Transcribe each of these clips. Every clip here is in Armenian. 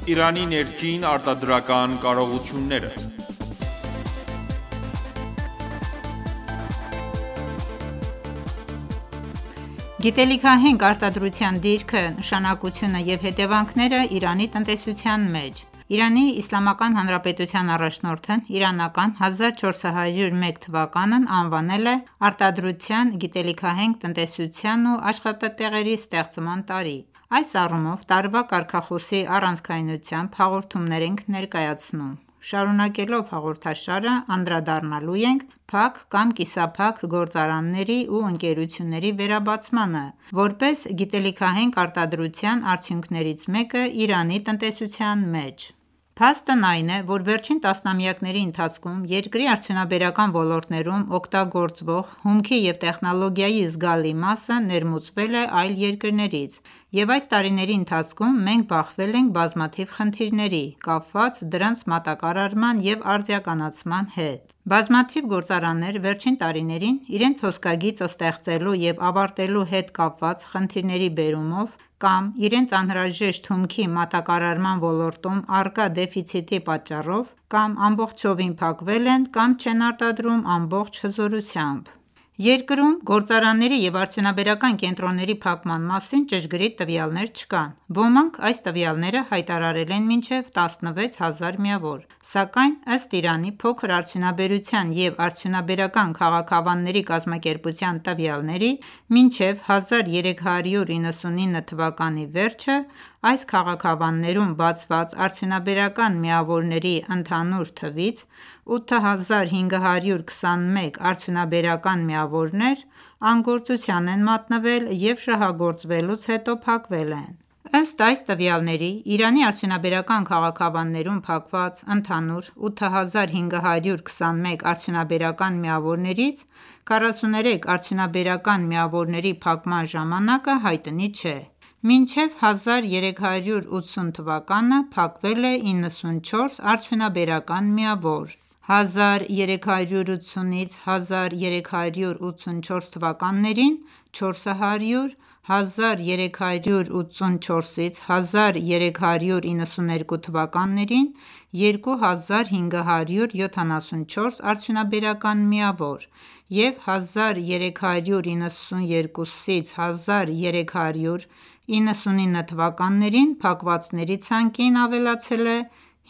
Իրանի ներքին արտադրական կարողությունները։ Գիտելիքահենք արտադրության դիրքը, նշանակությունը և հետևանքները Իրանի տնտեսության մեջ Իրանի Իսլամական Հանրապետության առաջնորդն իրանական 1401 թվականն անվանել է «Արտադրության, գիտելիքահենք տնտեսության ու աշխատատեղերի ստեղծման տարի»։ Այս առումով տարվա կարգախոսի առանցքայնությամբ հաղորդումներ ենք ներկայացնում։ Շարունակելով հաղորդաշարը, անդրադառնալու ենք փակ կամ կիսափակ գործարանների ու ընկերությունների վերաբացմանը, որպես գիտելիքահենք արտադրության արդյունքներից մեկը Իրանի տնտեսության մեջ։ Փաստն այն է, որ վերջին տասնամյակների ընթացքում երկրի արդյունաբերական ոլորտներում օգտագործվող հումքի և տեխնոլոգիայի զգալի մասը ներմուծվել է այլ երկրներից, և այս տարիների ընթացքում մենք բախվել ենք բազմաթիվ խնդիրների՝ կապված դրանց մատակարարման և արդիականացման հետ։ Բազմաթիվ գործարաններ վերջին տարիներին իրենց հոսքագիծը ստեղծելու և ավարտելու հետ կապված խնդիրների բերումով կամ իրենց անհրաժեշտ հումքի մատակարարման ոլորտում առկա դեֆիցիտի պատճառով կամ ամբողջովին փակվել են կամ չեն արտադրում ամբողջ հզորությամբ։ Երկրում գործարանների և արդյունաբերական կենտրոնների փակման մասին ճշգրիտ տվյալներ չկան։ Ոմանք այս տվյալները հայտարարել են մինչև 16,000 միավոր, սակայն ըստ Իրանի փոքր արդյունաբերության և արդյունաբերական քաղաքավանների կազմակերպության տվյալների, մինչև 1399 թվականի վերջը այս քաղաքավաններում բացված արդյունաբերական միավորների ընդհանուր թվից 8521 արդյունաբերական միավորներ անգործության են մատնվել և շահագործվելուց հետո փակվել են։ Ըստ այս տվյալների, Իրանի արդյունաբերական քաղաքավաններում փակված ընդհանուր 8521 արդյունաբերական միավորներից 43 արդյունաբերական միավորների փակման ժամանակը հայտնի չէ։ Մինչև 1380 թվականը փակվել է 94 արդյունաբերական միավոր, 1380-ից 1384 թվականներին՝ 400, 1384-ից 1392 թվականներին՝ 2574 արդյունաբերական միավոր և 1392-ից 1399 թվականներին փակվածների ցանկին ավելացել է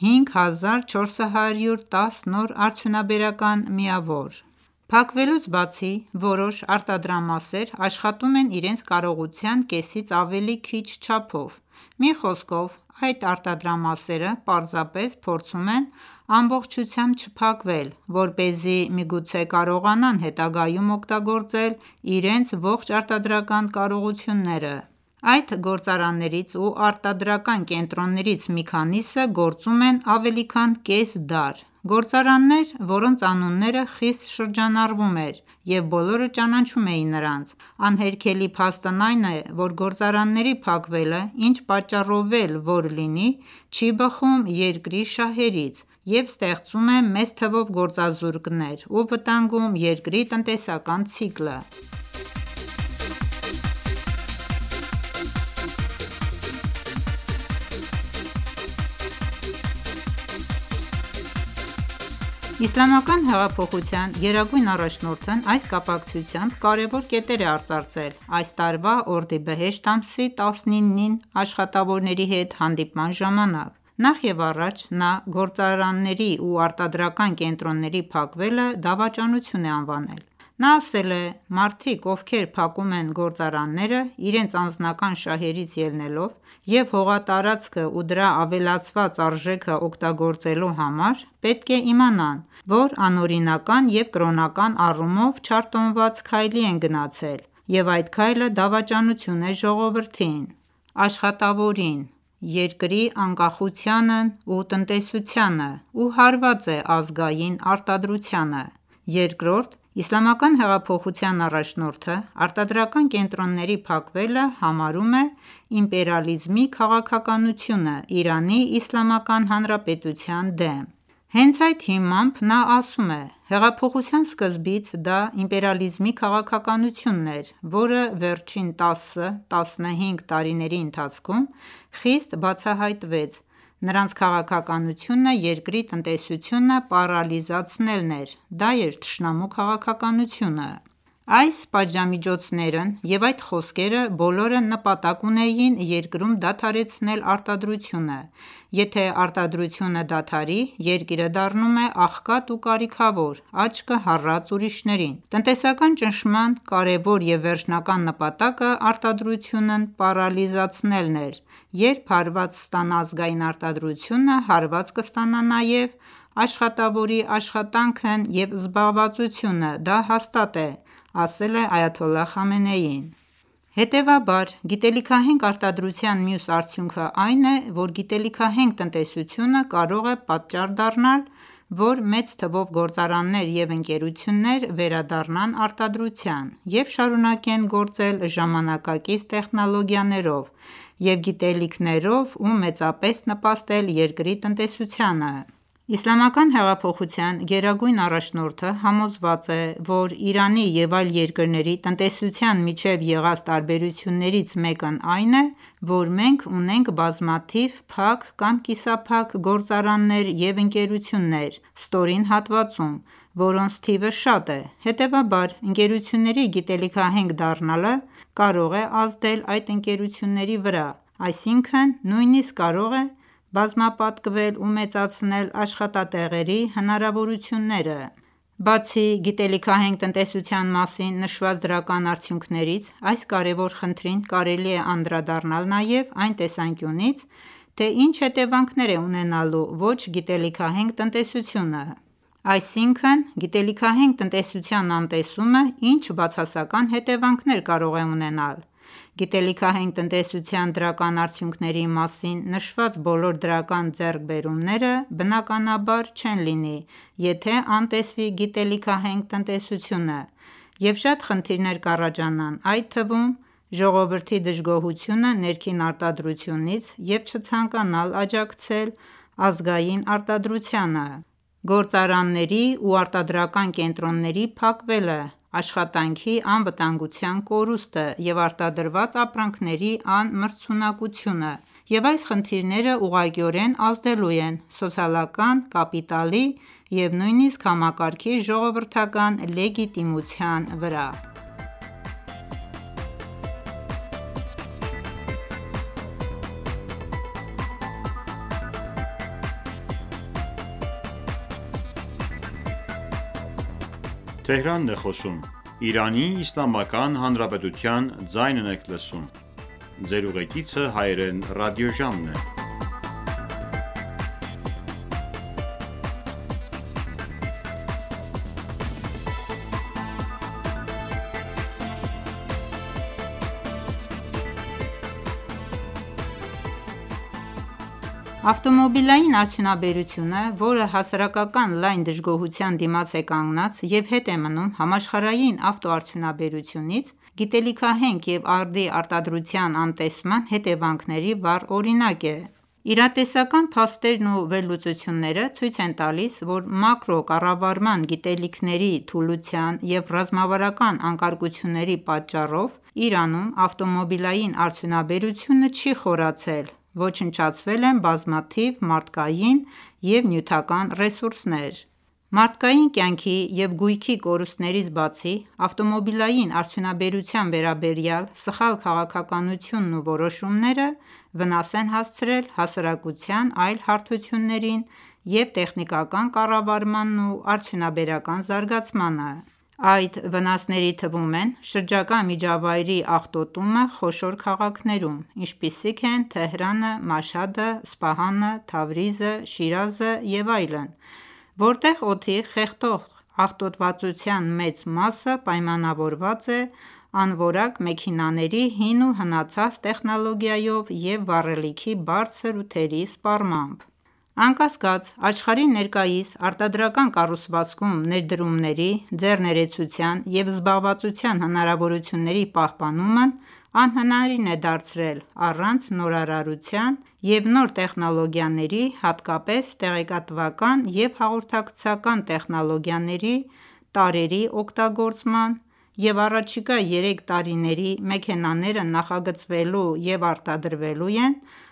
5410 նոր արդյունաբերական միավոր։ Փակվելուց բացի, որոշ արտադրամասեր աշխատում են իրենց կարողության կեսից ավելի քիչ չափով։ Մի խոսքով, այդ արտադրամասերը պարզապես փորձում են ամբողջությամբ չփակվել, որպեսզի միգուցե կարողանան հետագայում օգտագործել իրենց ողջ արտադրական կարողությունները։ Այդ գործարաններից ու արտադրական կենտրոններից մի քանիսը գործում են ավելի քան կես դար։ Գործարաններ, որոնց անունները խիստ շրջանառվում էր, և բոլորը ճանաչում էին նրանց։ Անհերքելի փաստն այն է, որ գործարանների փակվելը, ինչ պատճառով էլ որ լինի, չի բխում երկրի շահերից և ստեղծում է մեծ թվով գործազուրկներ ու վտանգում երկրի տնտեսական ցիկլը։ Իսլամական հեղափոխության գերագույն առաջնորդն այս կապակցությամբ կարևոր կետեր է արծարծել այս տարվա օրդիբեհեշտ ամսի 19-ին աշխատավորների հետ հանդիպման ժամանակ։ Նախ և առաջ նա գործարանների ու արտադրական կենտրոնների փակվելը դավաճանություն է անվանել։ Նա ասել է. «Մարդիկ, ովքեր փակում են գործարանները իրենց անձնական շահերից ելնելով և հողատարածքը ու դրա ավելացված արժեքը օգտագործելու համար, պետք է իմանան, որ անօրինական և կրոնական առումով չարտոնված քայլի են գնացել, և այդ քայլը դավաճանություն է ժողովրդին, աշխատավորին, երկրի անկախությանն ու տնտեսությանը ու հարված է ազգային արտադրությանը»։ Երկրորդ, Իսլամական հեղափոխության առաջնորդը արտադրական կենտրոնների փակվելը համարում է իմպերիալիզմի քաղաքականությունը Իրանի Իսլամական Հանրապետության դեմ։ Հենց այդ հիմամբ նա ասում է. «Հեղափոխության սկզբից դա իմպերիալիզմի քաղաքականությունն էր, որը վերջին 10-15 տարիների ընթացքում խիստ բացահայտվեց, Նրանց քաղաքականությունը երկրի տնտեսությունը պարալիզացնելն էր, դա էր թշնամու քաղաքականությունը: Այս պատժամիջոցներն և այդ խոսքերը բոլորը նպատակ ունեին երկրում դադարեցնել արտադրությունը: Եթե արտադրությունը դադարի, երկիրը դառնում է աղքատ ու կարիքավոր, աչքը հառած ուրիշներին: Տնտեսական ճնշման կարևոր և վերջնական նպատակը արտադրությունն պարալիզացնելն էր: Երբ հարված ստանա ազգային արտադրությունը, հարված կստանա նաև աշխատավորի աշխատանքն և զբաղվածությունը, դա հաստատ է, ասել է այաթոլլահ Խամենեին: Հետևաբար, գիտելիքահենք արտադրության մյուս արդյունքը այն է, որ գիտելիքահենք տնտեսությունը կարող է պատճառ դառնալ, որ մեծ թվով գործարաններ և ընկերություններ վերադառնան արտադրության և շարունակեն գործել ժամանակակից տեխնոլոգիաներով և գիտելիքներով ու մեծապես նպաստել երկրի տնտեսությանը: Իսլամական հեղափոխության գերագույն առաջնորդը համոզված է, որ Իրանի և այլ երկրների տնտեսության միջև եղած տարբերություններից մեկն այն է, որ մենք ունենք բազմաթիվ փակ կամ կիսափակ գործարաններ և ընկերություններ ստորին հատվածում, որոնց թիվը շատ է: Հետևաբար, ընկերությունների գիտելիքահենք դառնալը կարող է ազդել այդ ընկերությունների վրա, այսինքն նույնիսկ կարող է բազմապատկվել ու մեծացնել աշխատատեղերի հնարավորությունները: Բացի գիտելիքահենք տնտեսության մասին նշված դրական արդյունքներից, այս կարևոր խնդրին կարելի է անդրադառնալ նաև այն տեսանկյունից, թե ինչ հետևանքներ է ունենալու ոչ գիտելիքահենք տնտեսությունը: Այսինքն, գիտելիքահենք տնտեսության անտեսումը ինչ բացասական հետևանքներ կարող է ունենալ: Գիտելիքահենք տնտեսության դրական արդյունքների մասին նշված բոլոր դրական ձեռքբերումները բնականաբար չեն լինի, եթե անտեսվի գիտելիքահենք տնտեսությունը և շատ խնդիրներ կառաջանան, այդ թվում ժողովրդի դժգոհությունը ներքին արտադրությունից և չցանկանալ աջակցել ազգային արտադրությանը, գործարանների ու արտադրական կենտրոնների փակվելը, աշխատանքի անվտանգության կորուստը և արտադրված ապրանքների անմրցունակությունը և այս խնդիրները ուղղակիորեն ազդելու են սոցիալական կապիտալի և նույնիսկ համակարգի ժողովրդական լեգիտիմության վրա: Ավտոմոբիլային արդյունաբերությունը, որը հասարակական լայն դժգոհության դիմաց է կանգնած և հետ է մնում համաշխարհային ավտոարդյունաբերությունից, գիտելիքահենք և արդի արտադրության անտեսման հետևանքների վառ օրինակ է: Իրատեսական փաստերն ու վերլուծությունները ցույց են տալիս, որ մակրո կառավարման գիտելիքների թուլության և ռազմավարական անկարգությունների պատճառով Իրանում ավտոմոբիլային արդյունաբերությունը չի խորացել, ոչնչացվել են բազմաթիվ մարդկային և նյութական ռեսուրսներ: Մարդկային կյանքի և գույքի կորուստներից բացի, ավտոմոբիլային արդյունաբերության վերաբերյալ սխալ քաղաքականությունն ու որոշումները վնաս են հասցրել հասարակության այլ հարթություններին և տեխնիկական կառավարմանն ու արդյունաբերական զարգացմանը: Այդ վնասների թվում են շրջակա միջավայրի աղտոտումը խոշոր քաղաքներում, ինչպիսիք են Թեհրանը, Մաշհադը, Սպահանը, Թավրիզը, Շիրազը և այլն, որտեղ օդի խեղդող աղտոտվածության մեծ մասը պայմանավորված է անորակ մեքենաների հին ու հնացած տեխնոլոգիայով և վառելիքի բարձր թերի սպառմամբ: Անկասկած, աշխարհի ներկայիս արտադրական կառուցվածքում ներդրումների, ձեռներեցության և զբաղվածության հնարավորությունների պահպանումն անհնարին է դարձրել առանց նորարարության և նոր տեխնոլոգիաների, հատկապես տեղեկատվական և հաղորդակցական տեխնոլոգիաների տարրերի օգտագործման և առաջիկա 3 տարիների մեքենաները նախագծվելու և արտադրվելու են,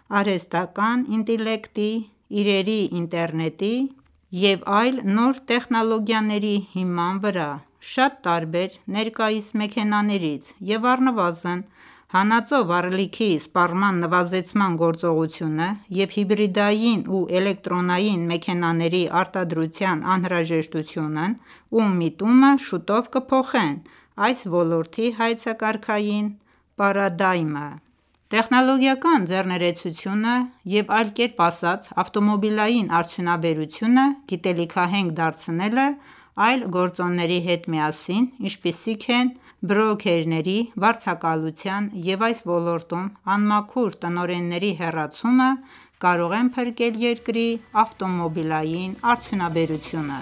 արհեստական ինտելեկտի, իրերի ինտերնետի և այլ նոր տեխնոլոգիաների հիման վրա, շատ տարբեր ներկայիս մեքենաներից և առնվազն հանածո վառելիքի սպառման նվազեցման գործողությունը և հիբրիդային ու էլեկտրոնային մեքենաների արտադրության անհրաժեշտությունն ու միտումը շուտով կփոխեն այս ոլորտի հայեցակարգային պարադայմը: Տեխնոլոգիական ձեռներեցությունը և այլ կերպ ասած ավտոմոբիլային արդյունաբերությունը գիտելիքահենք դարձնելը այլ գործոնների հետ միասին, ինչպիսիք են բրոքերների վարձակալության և այս ոլորտում անմաքուր տնօրենների հեռացումը, կարող են փրկել երկրի ավտոմոբիլային արդյունաբերությունը: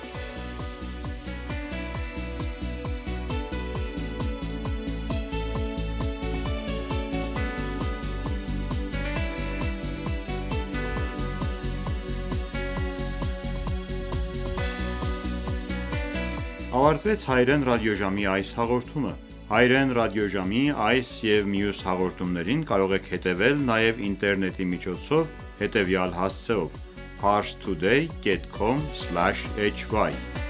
Ավարտվեց Հայրեն ռադիոժամի այս հաղորդումը: Հայրեն ռադիոժամի այս և մյուս հաղորդումներին կարող եք հետևել նաև ինտերնետի միջոցով հետևյալ հասցեով՝ parstoday.com/hy